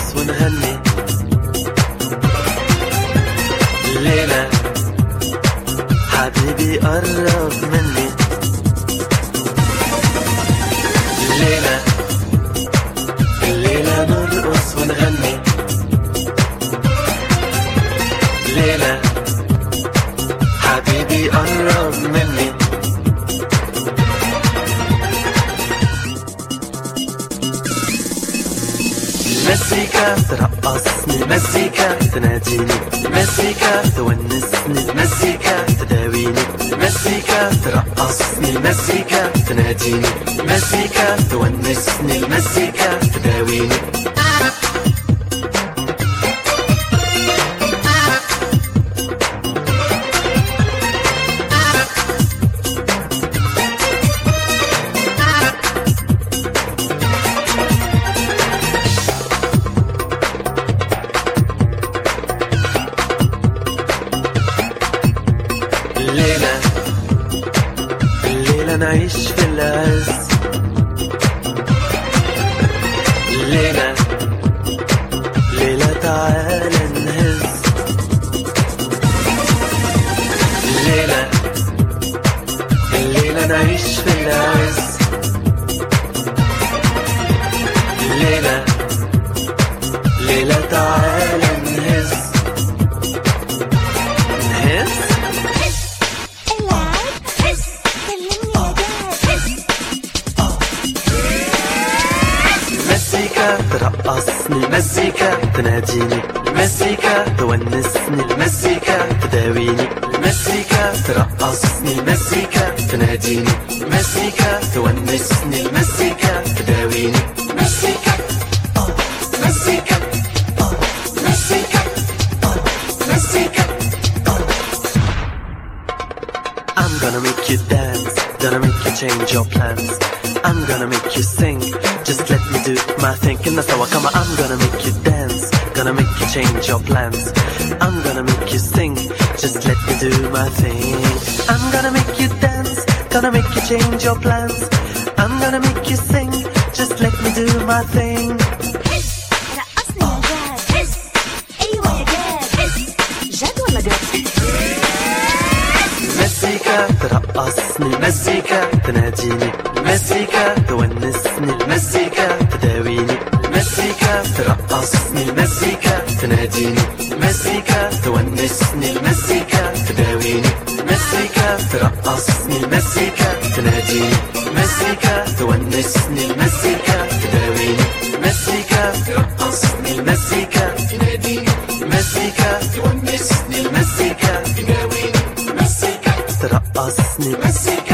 ونغني الليلة حبيبي قرب مني الليلة نرقص ونغني الليلة حبيبي قرب مني المزيكا ترقصني المزيكا تناديني المزيكا تونسني المزيكا تداويني المزيكا ترقصني المزيكا تناديني المزيكا تونسني المزيكا تداويني الليلة نعيش في العز الليلة تعال نهز الليلة نعيش في العز الليلة تعال نهز ترقصني المزيكا تناديني المزيكا تونسني المزيكا تداويني المزيكا ترقصني المزيكا تناديني المزيكا تونسني المزيكا تداويني مزيكا مزيكا مزيكا مزيكا I'm gonna make you dance, gonna make you change your plans. I'm gonna make you sing, just let me do my thing. Inna sawa kama, I'm gonna make you dance, gonna make you change your plans. I'm gonna make you sing, just let me do my thing. I'm gonna make you dance, gonna make you change your plans. I'm gonna make you sing, just let me do my thing. ترقصني المزيكا تناديني المزيكا تونسني المزيكا تداويني المزيكا ترقصني المزيكا تناديني المزيكا تونسني المزيكا تداويني المزيكا ترقصني المزيكا تناديني المزيكا تونسني المزيكا تداويني المزيكا ترقصني المزيكا تناديني المزيكا تونسني المزيكا تداويني ترقصني